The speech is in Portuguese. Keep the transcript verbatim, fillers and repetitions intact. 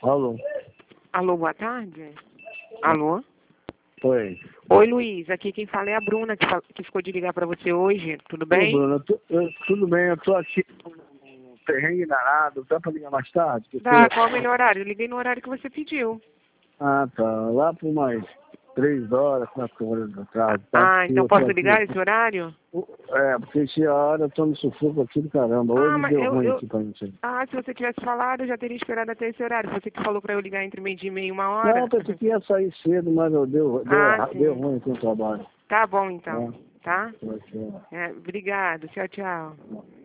Alô? Alô, boa tarde? Alô? Oi. Oi, Luiz. Aqui quem fala é a Bruna, que, fa- que ficou de ligar pra você hoje. Tudo Ô, bem? Bruno, eu tô- eu- tudo bem, eu tô aqui no terreno danado, dá pra ligar mais tarde? Porque- Tá, qual é o melhor horário? Eu liguei no horário que você pediu. Ah, tá, lá por mais três horas, quatro horas da tarde, tá? Ah, Porque então eu tô posso aqui- ligar esse horário? É, porque se a hora eu tô no sufoco aqui do caramba, Ah, hoje mas deu eu, ruim eu... aqui pra gente. Ah, se você tivesse falado, eu já teria esperado até esse horário. Você que falou pra eu ligar entre meio dia e meia e uma Não, hora. eu pensei que ia sair cedo, mas eu deu, deu, Ah, erra- deu sim. ruim aqui no trabalho. Tá bom, então. Tá? É, é, É, obrigado. Tchau, tchau. é.